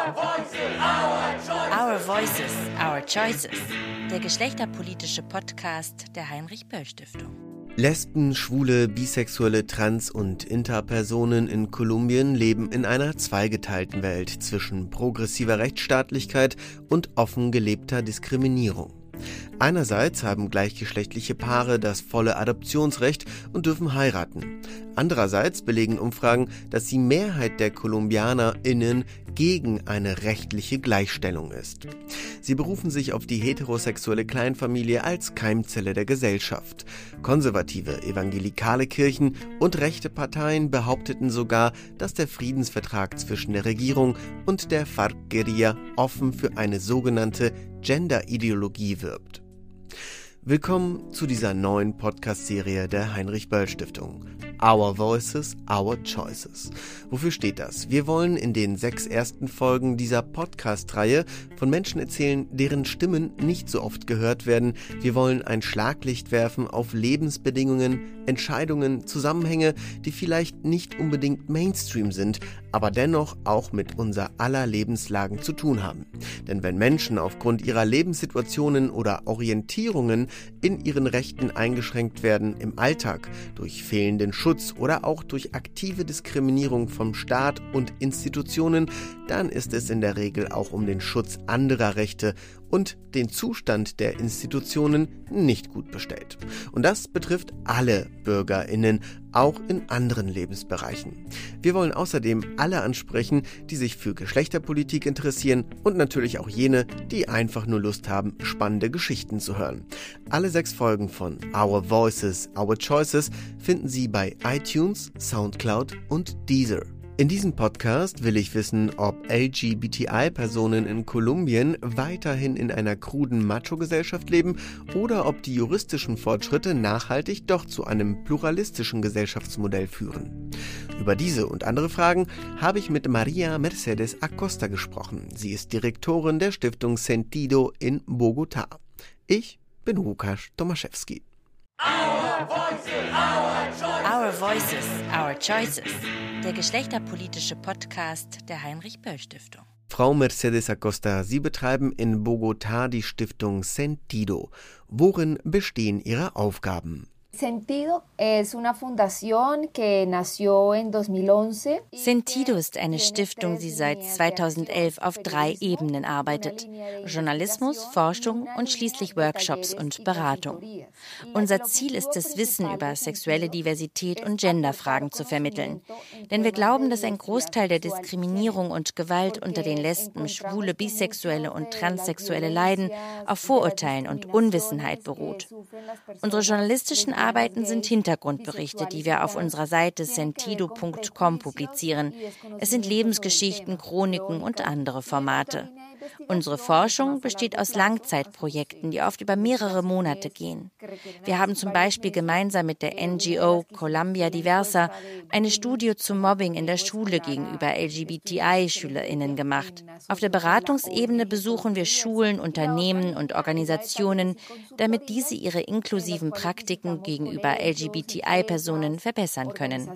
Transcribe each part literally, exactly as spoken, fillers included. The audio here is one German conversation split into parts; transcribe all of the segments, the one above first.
Our Voices, Our Choices. Der geschlechterpolitische Podcast der Heinrich-Böll-Stiftung. Lesben, Schwule, Bisexuelle, Trans- und Interpersonen in Kolumbien leben in einer zweigeteilten Welt zwischen progressiver Rechtsstaatlichkeit und offen gelebter Diskriminierung. Einerseits haben gleichgeschlechtliche Paare das volle Adoptionsrecht und dürfen heiraten. Andererseits belegen Umfragen, dass die Mehrheit der KolumbianerInnen gegen eine rechtliche Gleichstellung ist. Sie berufen sich auf die heterosexuelle Kleinfamilie als Keimzelle der Gesellschaft. Konservative, evangelikale Kirchen und rechte Parteien behaupteten sogar, dass der Friedensvertrag zwischen der Regierung und der FARC-Guerilla offen für eine sogenannte Gender-Ideologie wirbt. Willkommen zu dieser neuen Podcast-Serie der Heinrich-Böll-Stiftung. Our Voices, Our Choices. Wofür steht das? Wir wollen in den sechs ersten Folgen dieser Podcast-Reihe von Menschen erzählen, deren Stimmen nicht so oft gehört werden. Wir wollen ein Schlaglicht werfen auf Lebensbedingungen, Entscheidungen, Zusammenhänge, die vielleicht nicht unbedingt Mainstream sind, aber dennoch auch mit unser aller Lebenslagen zu tun haben. Denn wenn Menschen aufgrund ihrer Lebenssituationen oder Orientierungen in ihren Rechten eingeschränkt werden im Alltag, durch fehlenden Schutz oder auch durch aktive Diskriminierung vom Staat und Institutionen, dann ist es in der Regel auch um den Schutz anderer Rechte und den Zustand der Institutionen nicht gut bestellt. Und das betrifft alle BürgerInnen, auch in anderen Lebensbereichen. Wir wollen außerdem alle ansprechen, die sich für Geschlechterpolitik interessieren und natürlich auch jene, die einfach nur Lust haben, spannende Geschichten zu hören. Alle sechs Folgen von Our Voices, Our Choices finden Sie bei iTunes, Soundcloud und Deezer. In diesem Podcast will ich wissen, ob L G B T I-Personen in Kolumbien weiterhin in einer kruden Macho-Gesellschaft leben oder ob die juristischen Fortschritte nachhaltig doch zu einem pluralistischen Gesellschaftsmodell führen. Über diese und andere Fragen habe ich mit María Mercedes Acosta gesprochen. Sie ist Direktorin der Stiftung Sentido in Bogotá. Ich bin Łukasz Tomaszewski. Our Voices, Our Choices. Our Voices, Our Choices. Der geschlechterpolitische Podcast der Heinrich-Böll-Stiftung. Frau Mercedes Acosta, Sie betreiben in Bogotá die Stiftung Sentido. Worin bestehen Ihre Aufgaben? Sentido es una fundación que nació en dos mil once. Sentido ist eine Stiftung, die seit zweitausendelf auf drei Ebenen arbeitet: Journalismus, Forschung und schließlich Workshops und Beratung. Unser Ziel ist es, Wissen über sexuelle Diversität und Genderfragen zu vermitteln. Denn wir glauben, dass ein Großteil der Diskriminierung und Gewalt unter den Lesben, Schwule, Bisexuelle und Transsexuelle Leiden auf Vorurteilen und Unwissenheit beruht. Unsere journalistischen Arbeiten sind Hintergrundberichte, die wir auf unserer Seite sentido punkt com publizieren. Es sind Lebensgeschichten, Chroniken und andere Formate. Unsere Forschung besteht aus Langzeitprojekten, die oft über mehrere Monate gehen. Wir haben zum Beispiel gemeinsam mit der N G O Colombia Diversa eine Studie zum Mobbing in der Schule gegenüber L G B T I-SchülerInnen gemacht. Auf der Beratungsebene besuchen wir Schulen, Unternehmen und Organisationen, damit diese ihre inklusiven Praktiken gegenüber L G B T I-Personen verbessern können.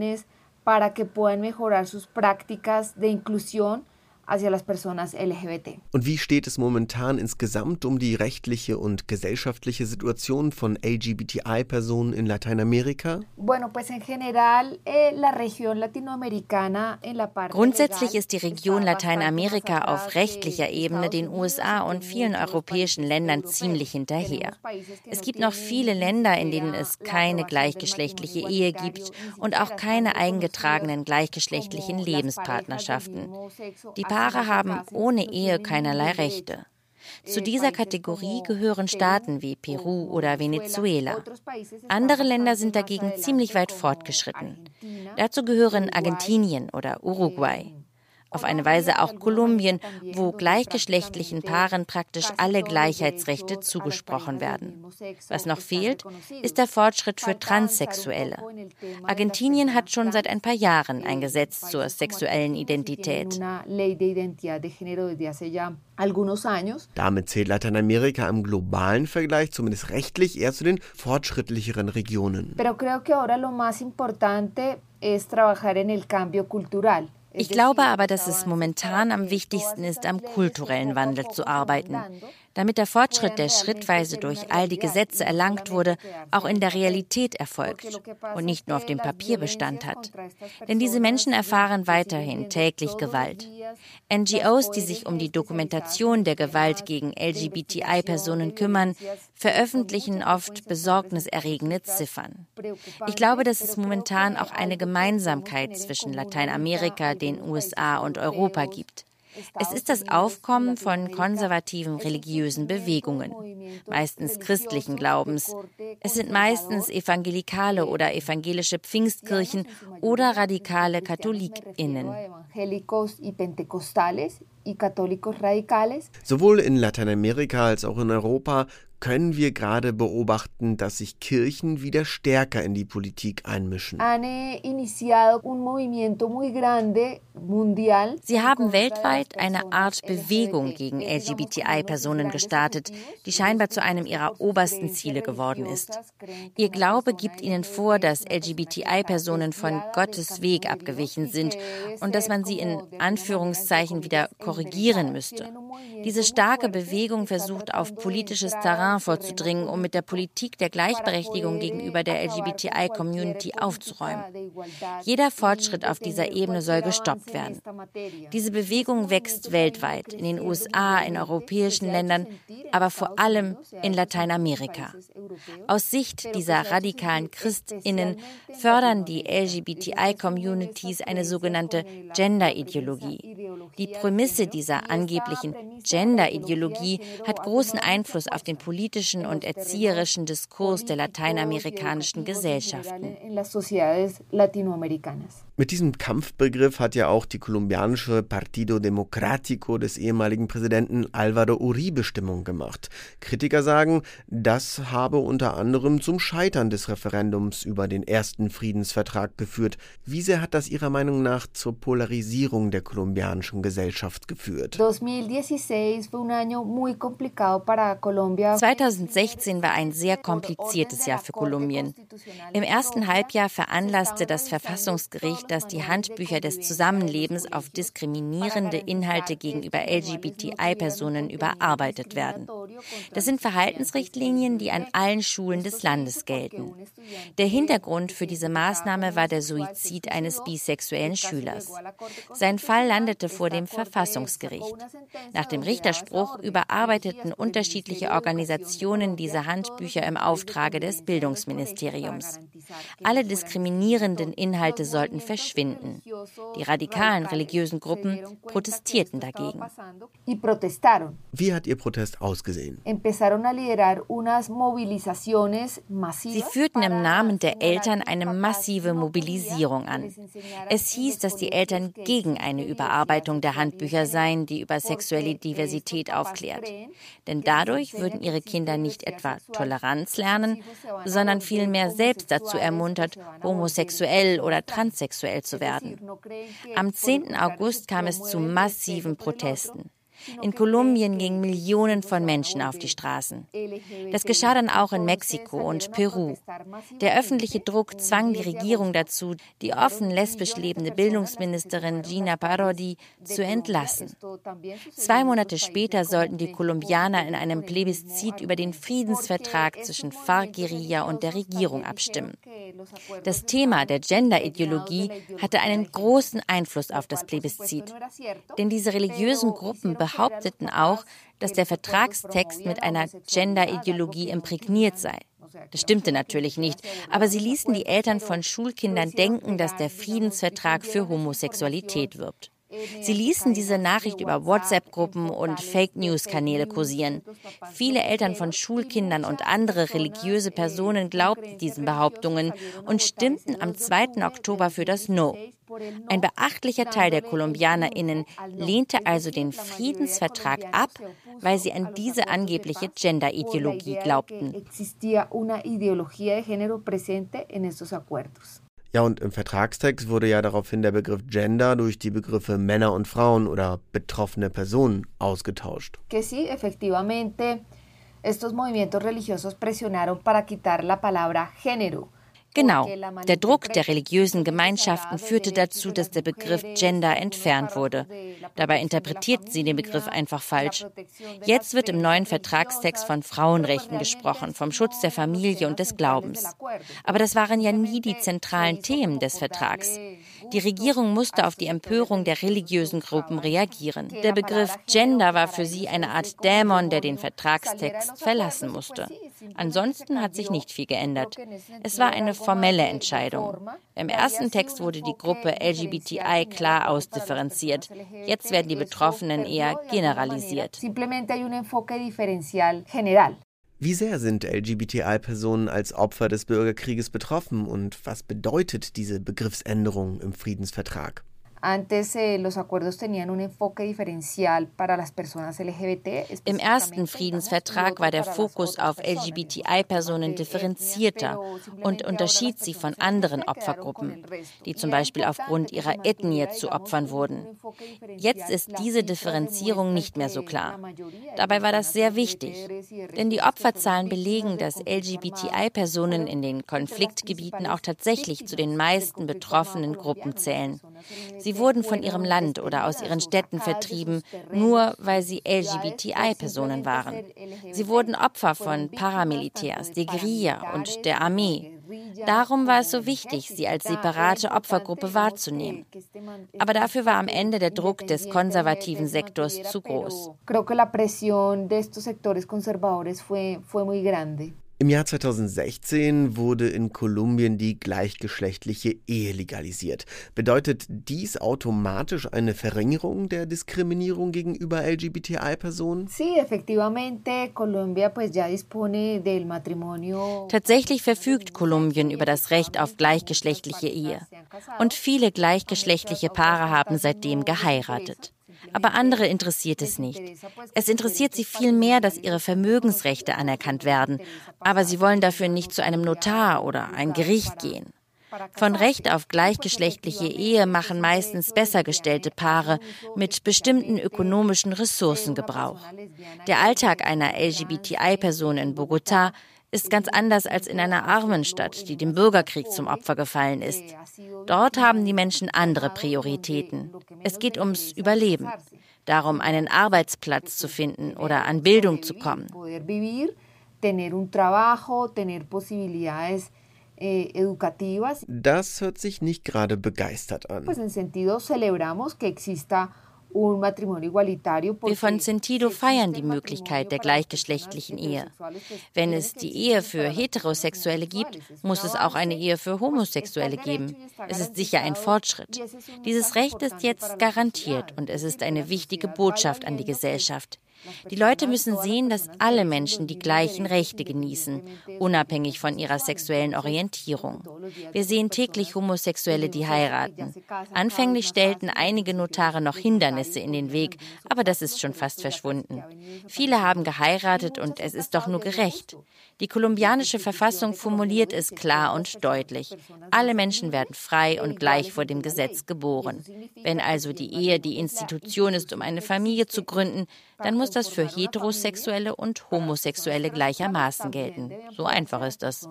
Para que puedan mejorar sus prácticas de inclusión hacia las personas L G B T. Und wie steht es momentan insgesamt um die rechtliche und gesellschaftliche Situation von L G B T I-Personen in Lateinamerika? Bueno, pues en general eh, la región latinoamericana en la parte Grundsätzlich ist die Region Lateinamerika auf rechtlicher Ebene den U S A und vielen europäischen Ländern ziemlich hinterher. Es gibt noch viele Länder, in denen es keine gleichgeschlechtliche Ehe gibt und auch keine eingetragenen gleichgeschlechtlichen Lebenspartnerschaften. Die Paare haben ohne Ehe keinerlei Rechte. Zu dieser Kategorie gehören Staaten wie Peru oder Venezuela. Andere Länder sind dagegen ziemlich weit fortgeschritten. Dazu gehören Argentinien oder Uruguay. Auf eine Weise auch Kolumbien, wo gleichgeschlechtlichen Paaren praktisch alle Gleichheitsrechte zugesprochen werden. Was noch fehlt, ist der Fortschritt für Transsexuelle. Argentinien hat schon seit ein paar Jahren ein Gesetz zur sexuellen Identität. Damit zählt Lateinamerika im globalen Vergleich zumindest rechtlich eher zu den fortschrittlicheren Regionen. Pero creo que ahora lo más importante es trabajar en el cambio cultural. Ich glaube aber, dass es momentan am wichtigsten ist, am kulturellen Wandel zu arbeiten, damit der Fortschritt, der schrittweise durch all die Gesetze erlangt wurde, auch in der Realität erfolgt und nicht nur auf dem Papier Bestand hat. Denn diese Menschen erfahren weiterhin täglich Gewalt. N G Os, die sich um die Dokumentation der Gewalt gegen L G B T I-Personen kümmern, veröffentlichen oft besorgniserregende Ziffern. Ich glaube, dass es momentan auch eine Gemeinsamkeit zwischen Lateinamerika, den U S A und Europa gibt. Es ist das Aufkommen von konservativen religiösen Bewegungen, meistens christlichen Glaubens. Es sind meistens evangelikale oder evangelische Pfingstkirchen oder radikale KatholikInnen. Sowohl in Lateinamerika als auch in Europa können wir gerade beobachten, dass sich Kirchen wieder stärker in die Politik einmischen. Sie haben weltweit eine Art Bewegung gegen L G B T I-Personen gestartet, die scheinbar zu einem ihrer obersten Ziele geworden ist. Ihr Glaube gibt ihnen vor, dass L G B T I-Personen von Gottes Weg abgewichen sind und dass man sie in Anführungszeichen wieder korrigieren müsste. Diese starke Bewegung versucht, auf politisches Terrain vorzudringen, um mit der Politik der Gleichberechtigung gegenüber der L G B T I-Community aufzuräumen. Jeder Fortschritt auf dieser Ebene soll gestoppt werden. Diese Bewegung wächst weltweit, in den U S A, in europäischen Ländern, aber vor allem in Lateinamerika. Aus Sicht dieser radikalen ChristInnen fördern die L G B T I-Communities eine sogenannte Gender-Ideologie. Die Prämisse dieser angeblichen Gender-Ideologie hat großen Einfluss auf den politischen und erzieherischen Diskurs der lateinamerikanischen Gesellschaften. Mit diesem Kampfbegriff hat ja auch die kolumbianische Partido Democrático des ehemaligen Präsidenten Álvaro Uribe Stimmung gemacht. Kritiker sagen, das habe unter anderem zum Scheitern des Referendums über den ersten Friedensvertrag geführt. Wie sehr hat das Ihrer Meinung nach zur Polarisierung der kolumbianischen Gesellschaft geführt? zweitausendsechzehn war ein sehr kompliziertes Jahr für Kolumbien. Im ersten Halbjahr veranlasste das Verfassungsgericht, dass die Handbücher des Zusammenlebens auf diskriminierende Inhalte gegenüber L G B T I-Personen überarbeitet werden. Das sind Verhaltensrichtlinien, die an allen Schulen des Landes gelten. Der Hintergrund für diese Maßnahme war der Suizid eines bisexuellen Schülers. Sein Fall landete vor dem Verfassungsgericht. Nach dem Richterspruch überarbeiteten unterschiedliche Organisationen diese Handbücher im Auftrage des Bildungsministeriums. Alle diskriminierenden Inhalte sollten verschwinden. Die radikalen religiösen Gruppen protestierten dagegen. Wie hat Ihr Protest ausgesehen? Sie führten im Namen der Eltern eine massive Mobilisierung an. Es hieß, dass die Eltern gegen eine Überarbeitung der Handbücher seien, die über sexuelle Diversität aufklärt. Denn dadurch würden ihre Kinder nicht etwa Toleranz lernen, sondern vielmehr selbst dazu ermuntert, homosexuell oder transsexuell zu werden. Am zehnten August kam es zu massiven Protesten. In Kolumbien gingen Millionen von Menschen auf die Straßen. Das geschah dann auch in Mexiko und Peru. Der öffentliche Druck zwang die Regierung dazu, die offen lesbisch lebende Bildungsministerin Gina Parodi zu entlassen. Zwei Monate später sollten die Kolumbianer in einem Plebiszit über den Friedensvertrag zwischen FARC-Guerilla und der Regierung abstimmen. Das Thema der Gender-Ideologie hatte einen großen Einfluss auf das Plebiszit. Denn diese religiösen Gruppen behaupteten auch, dass der Vertragstext mit einer Gender-Ideologie imprägniert sei. Das stimmte natürlich nicht, aber sie ließen die Eltern von Schulkindern denken, dass der Friedensvertrag für Homosexualität wirbt. Sie ließen diese Nachricht über WhatsApp-Gruppen und Fake-News-Kanäle kursieren. Viele Eltern von Schulkindern und andere religiöse Personen glaubten diesen Behauptungen und stimmten am zweiten Oktober für das No. Ein beachtlicher Teil der KolumbianerInnen lehnte also den Friedensvertrag ab, weil sie an diese angebliche Gender-Ideologie glaubten. Ja, und im Vertragstext wurde ja daraufhin der Begriff Gender durch die Begriffe Männer und Frauen oder betroffene Personen ausgetauscht. Que sí, efectivamente, estos movimientos religiosos presionaron para quitar la palabra género. Genau. Der Druck der religiösen Gemeinschaften führte dazu, dass der Begriff Gender entfernt wurde. Dabei interpretierten sie den Begriff einfach falsch. Jetzt wird im neuen Vertragstext von Frauenrechten gesprochen, vom Schutz der Familie und des Glaubens. Aber das waren ja nie die zentralen Themen des Vertrags. Die Regierung musste auf die Empörung der religiösen Gruppen reagieren. Der Begriff Gender war für sie eine Art Dämon, der den Vertragstext verlassen musste. Ansonsten hat sich nicht viel geändert. Es war eine formelle Entscheidung. Im ersten Text wurde die Gruppe L G B T I klar ausdifferenziert. Jetzt werden die Betroffenen eher generalisiert. Wie sehr sind L G B T I-Personen als Opfer des Bürgerkrieges betroffen und was bedeutet diese Begriffsänderung im Friedensvertrag? Antes, eh, los acuerdos tenían un enfoque diferencial para las personas L G B T. Im ersten Friedensvertrag war der Fokus auf L G B T I-Personen differenzierter und unterschied sie von anderen Opfergruppen, die zum Beispiel aufgrund ihrer Ethnie zu Opfern wurden. Jetzt ist diese Differenzierung nicht mehr so klar. Dabei war das sehr wichtig, denn die Opferzahlen belegen, dass L G B T I-Personen in den Konfliktgebieten auch tatsächlich zu den meisten betroffenen Gruppen zählen. Sie wurden von ihrem Land oder aus ihren Städten vertrieben, nur weil sie L G B T I-Personen waren. Sie wurden Opfer von Paramilitärs, der Guerilla und der Armee. Darum war es so wichtig, sie als separate Opfergruppe wahrzunehmen. Aber dafür war am Ende der Druck des konservativen Sektors zu groß. Im Jahr zweitausendsechzehn wurde in Kolumbien die gleichgeschlechtliche Ehe legalisiert. Bedeutet dies automatisch eine Verringerung der Diskriminierung gegenüber L G B T I-Personen? Tatsächlich verfügt Kolumbien über das Recht auf gleichgeschlechtliche Ehe. Und viele gleichgeschlechtliche Paare haben seitdem geheiratet. Aber andere interessiert es nicht. Es interessiert sie vielmehr, dass ihre Vermögensrechte anerkannt werden. Aber sie wollen dafür nicht zu einem Notar oder ein Gericht gehen. Von Recht auf gleichgeschlechtliche Ehe machen meistens besser gestellte Paare mit bestimmten ökonomischen Ressourcen Gebrauch. Der Alltag einer L G B T I-Person in Bogotá ist ganz anders als in einer armen Stadt, die dem Bürgerkrieg zum Opfer gefallen ist. Dort haben die Menschen andere Prioritäten. Es geht ums Überleben, darum, einen Arbeitsplatz zu finden oder an Bildung zu kommen. Das hört sich nicht gerade begeistert an. Wir von Sentido feiern die Möglichkeit der gleichgeschlechtlichen Ehe. Wenn es die Ehe für Heterosexuelle gibt, muss es auch eine Ehe für Homosexuelle geben. Es ist sicher ein Fortschritt. Dieses Recht ist jetzt garantiert und es ist eine wichtige Botschaft an die Gesellschaft. Die Leute müssen sehen, dass alle Menschen die gleichen Rechte genießen, unabhängig von ihrer sexuellen Orientierung. Wir sehen täglich Homosexuelle, die heiraten. Anfänglich stellten einige Notare noch Hindernisse in den Weg, aber das ist schon fast verschwunden. Viele haben geheiratet und es ist doch nur gerecht. Die kolumbianische Verfassung formuliert es klar und deutlich. Alle Menschen werden frei und gleich vor dem Gesetz geboren. Wenn also die Ehe die Institution ist, um eine Familie zu gründen, dann muss das für Heterosexuelle und Homosexuelle gleichermaßen gelten. So einfach ist das.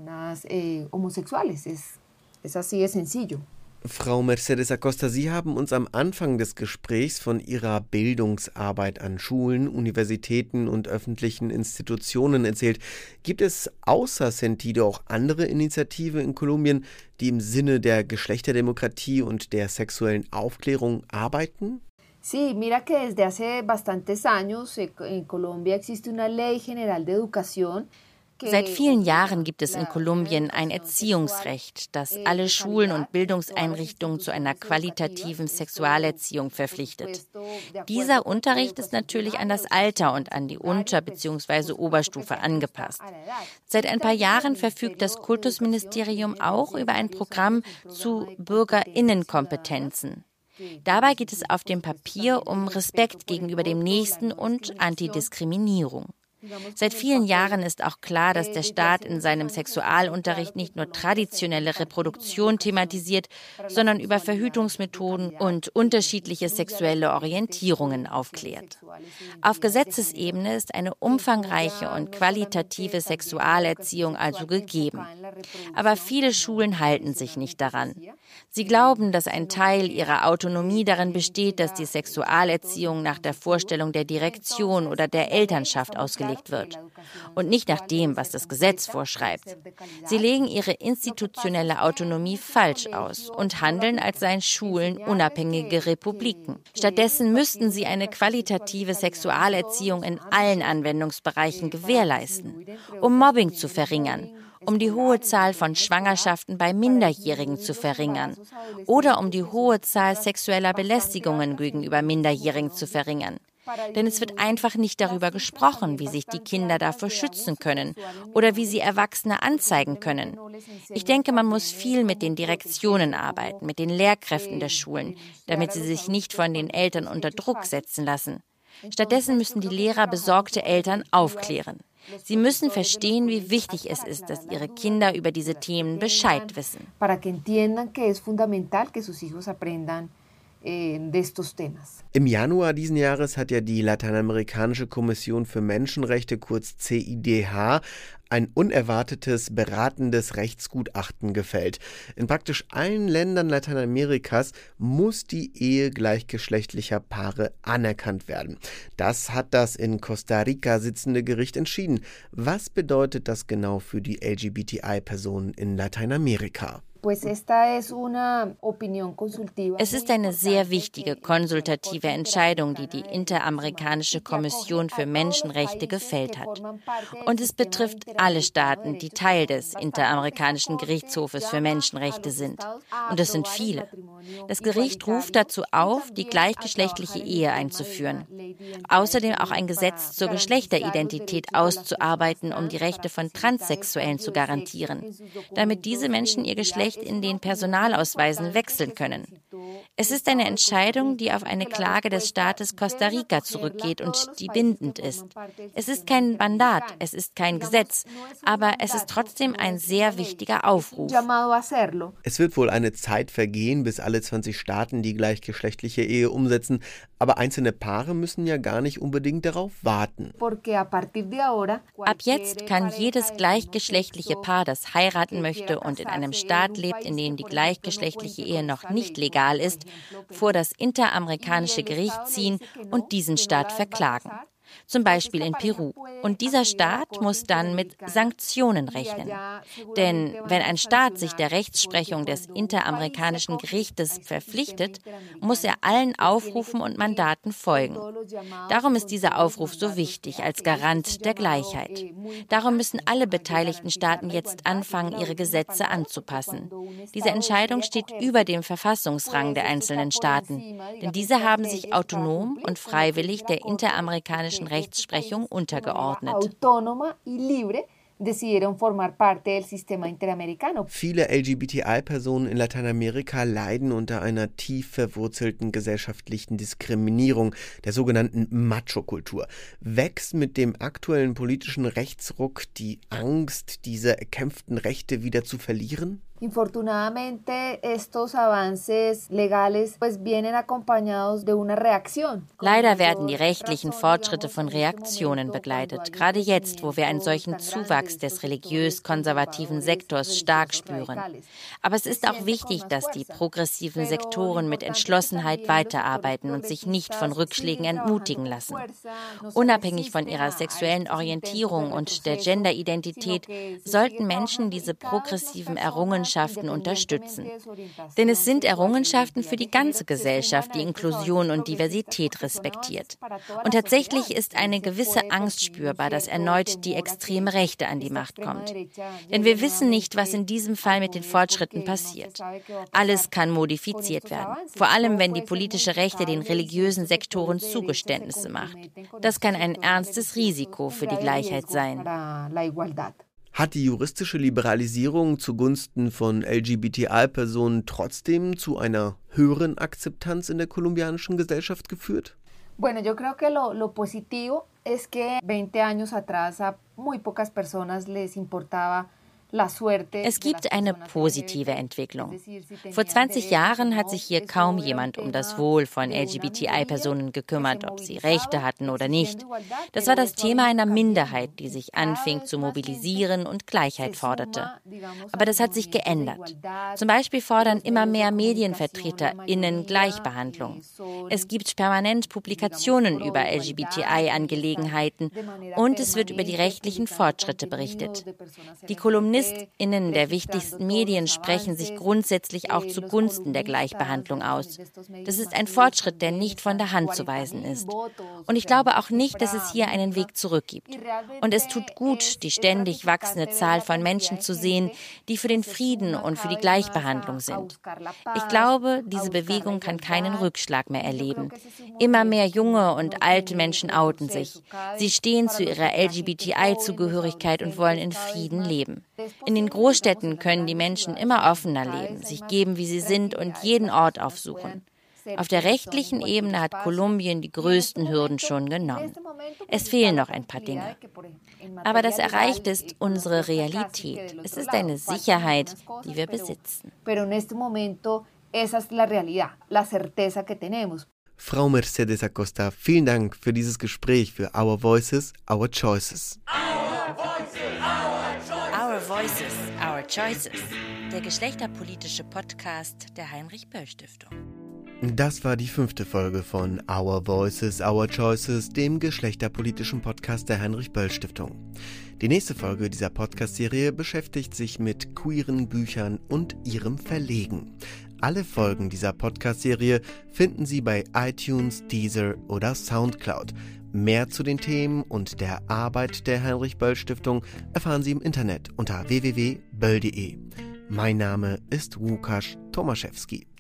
Frau Mercedes Acosta, Sie haben uns am Anfang des Gesprächs von Ihrer Bildungsarbeit an Schulen, Universitäten und öffentlichen Institutionen erzählt. Gibt es außer Sentido auch andere Initiativen in Kolumbien, die im Sinne der Geschlechterdemokratie und der sexuellen Aufklärung arbeiten? Sí, mira que desde hace bastantes años en Colombia existe una ley general de educación. Seit vielen Jahren gibt es in Kolumbien ein Erziehungsrecht, das alle Schulen und Bildungseinrichtungen zu einer qualitativen Sexualerziehung verpflichtet. Dieser Unterricht ist natürlich an das Alter und an die Unter- bzw. Oberstufe angepasst. Seit ein paar Jahren verfügt das Kultusministerium auch über ein Programm zu BürgerInnenkompetenzen. Dabei geht es auf dem Papier um Respekt gegenüber dem Nächsten und Antidiskriminierung. Seit vielen Jahren ist auch klar, dass der Staat in seinem Sexualunterricht nicht nur traditionelle Reproduktion thematisiert, sondern über Verhütungsmethoden und unterschiedliche sexuelle Orientierungen aufklärt. Auf Gesetzesebene ist eine umfangreiche und qualitative Sexualerziehung also gegeben. Aber viele Schulen halten sich nicht daran. Sie glauben, dass ein Teil ihrer Autonomie darin besteht, dass die Sexualerziehung nach der Vorstellung der Direktion oder der Elternschaft ausgelegt wird und nicht nach dem, was das Gesetz vorschreibt. Sie legen ihre institutionelle Autonomie falsch aus und handeln, als seien Schulen unabhängige Republiken. Stattdessen müssten sie eine qualitative Sexualerziehung in allen Anwendungsbereichen gewährleisten, um Mobbing zu verringern, um die hohe Zahl von Schwangerschaften bei Minderjährigen zu verringern oder um die hohe Zahl sexueller Belästigungen gegenüber Minderjährigen zu verringern. Denn es wird einfach nicht darüber gesprochen, wie sich die Kinder davor schützen können oder wie sie Erwachsene anzeigen können. Ich denke, man muss viel mit den Direktionen arbeiten, mit den Lehrkräften der Schulen, damit sie sich nicht von den Eltern unter Druck setzen lassen. Stattdessen müssen die Lehrer besorgte Eltern aufklären. Sie müssen verstehen, wie wichtig es ist, dass ihre Kinder über diese Themen Bescheid wissen. Im Januar diesen Jahres hat ja die Lateinamerikanische Kommission für Menschenrechte, kurz C I D H, ein unerwartetes, beratendes Rechtsgutachten gefällt. In praktisch allen Ländern Lateinamerikas muss die Ehe gleichgeschlechtlicher Paare anerkannt werden. Das hat das in Costa Rica sitzende Gericht entschieden. Was bedeutet das genau für die L G B T I-Personen in Lateinamerika? Es ist eine sehr wichtige konsultative Entscheidung, die die Interamerikanische Kommission für Menschenrechte gefällt hat. Und es betrifft alle Staaten, die Teil des Interamerikanischen Gerichtshofes für Menschenrechte sind. Und es sind viele. Das Gericht ruft dazu auf, die gleichgeschlechtliche Ehe einzuführen. Außerdem auch ein Gesetz zur Geschlechteridentität auszuarbeiten, um die Rechte von Transsexuellen zu garantieren, damit diese Menschen ihr Geschlecht in den Personalausweisen wechseln können. Es ist eine Entscheidung, die auf eine Klage des Staates Costa Rica zurückgeht und die bindend ist. Es ist kein Mandat, es ist kein Gesetz, aber es ist trotzdem ein sehr wichtiger Aufruf. Es wird wohl eine Zeit vergehen, bis alle zwanzig Staaten die gleichgeschlechtliche Ehe umsetzen, aber einzelne Paare müssen ja gar nicht unbedingt darauf warten. Ab jetzt kann jedes gleichgeschlechtliche Paar, das heiraten möchte und in einem Staat lebt, in dem die gleichgeschlechtliche Ehe noch nicht legal ist, vor das Interamerikanische Gericht ziehen und diesen Staat verklagen. Zum Beispiel in Peru. Und dieser Staat muss dann mit Sanktionen rechnen. Denn wenn ein Staat sich der Rechtsprechung des Interamerikanischen Gerichtes verpflichtet, muss er allen Aufrufen und Mandaten folgen. Darum ist dieser Aufruf so wichtig als Garant der Gleichheit. Darum müssen alle beteiligten Staaten jetzt anfangen, ihre Gesetze anzupassen. Diese Entscheidung steht über dem Verfassungsrang der einzelnen Staaten, denn diese haben sich autonom und freiwillig der interamerikanischen Rechtsprechung untergeordnet. Viele L G B T I-Personen in Lateinamerika leiden unter einer tief verwurzelten gesellschaftlichen Diskriminierung, der sogenannten Macho-Kultur. Wächst mit dem aktuellen politischen Rechtsruck die Angst, diese erkämpften Rechte wieder zu verlieren? Infortunadamente, estos avances legales pues vienen acompañados de una reacción. Leider werden die rechtlichen Fortschritte von Reaktionen begleitet, gerade jetzt, wo wir einen solchen Zuwachs des religiös-konservativen Sektors stark spüren. Aber es ist auch wichtig, dass die progressiven Sektoren mit Entschlossenheit weiterarbeiten und sich nicht von Rückschlägen entmutigen lassen. Unabhängig von ihrer sexuellen Orientierung und der Genderidentität sollten Menschen diese progressiven Errungenschaften unterstützen. Denn es sind Errungenschaften für die ganze Gesellschaft, die Inklusion und Diversität respektiert. Und tatsächlich ist eine gewisse Angst spürbar, dass erneut die extreme Rechte an die Macht kommt. Denn wir wissen nicht, was in diesem Fall mit den Fortschritten passiert. Alles kann modifiziert werden, vor allem wenn die politische Rechte den religiösen Sektoren Zugeständnisse macht. Das kann ein ernstes Risiko für die Gleichheit sein. Hat die juristische Liberalisierung zugunsten von L G B T I-Personen trotzdem zu einer höheren Akzeptanz in der kolumbianischen Gesellschaft geführt? Bueno, yo creo que lo, lo positivo es que veinte años atrás a muy pocas personas les importaba. Es gibt eine positive Entwicklung. Vor zwanzig Jahren hat sich hier kaum jemand um das Wohl von L G B T I-Personen gekümmert, ob sie Rechte hatten oder nicht. Das war das Thema einer Minderheit, die sich anfing zu mobilisieren und Gleichheit forderte. Aber das hat sich geändert. Zum Beispiel fordern immer mehr MedienvertreterInnen Gleichbehandlung. Es gibt permanent Publikationen über L G B T I-Angelegenheiten und es wird über die rechtlichen Fortschritte berichtet. Die KolumnistInnen der wichtigsten Medien sprechen sich grundsätzlich auch zugunsten der Gleichbehandlung aus. Das ist ein Fortschritt, der nicht von der Hand zu weisen ist. Und ich glaube auch nicht, dass es hier einen Weg zurück gibt. Und es tut gut, die ständig wachsende Zahl von Menschen zu sehen, die für den Frieden und für die Gleichbehandlung sind. Ich glaube, diese Bewegung kann keinen Rückschlag mehr erleben. Immer mehr junge und alte Menschen outen sich. Sie stehen zu ihrer L G B T I-Zugehörigkeit und wollen in Frieden leben. In den Großstädten können die Menschen immer offener leben, sich geben, wie sie sind und jeden Ort aufsuchen. Auf der rechtlichen Ebene hat Kolumbien die größten Hürden schon genommen. Es fehlen noch ein paar Dinge. Aber das erreicht ist unsere Realität. Es ist eine Sicherheit, die wir besitzen. Frau Mercedes Acosta, vielen Dank für dieses Gespräch für Our Voices, Our Choices. Our Voices, Our Choices. Our Voices, Our Choices. Der geschlechterpolitische Podcast der Heinrich-Böll-Stiftung. Das war die fünfte Folge von Our Voices, Our Choices, dem geschlechterpolitischen Podcast der Heinrich-Böll-Stiftung. Die nächste Folge dieser Podcast-Serie beschäftigt sich mit queeren Büchern und ihrem Verlegen. Alle Folgen dieser Podcast-Serie finden Sie bei iTunes, Deezer oder Soundcloud. Mehr zu den Themen und der Arbeit der Heinrich-Böll-Stiftung erfahren Sie im Internet unter w w w punkt böll punkt de. Mein Name ist Łukasz Tomaszewski.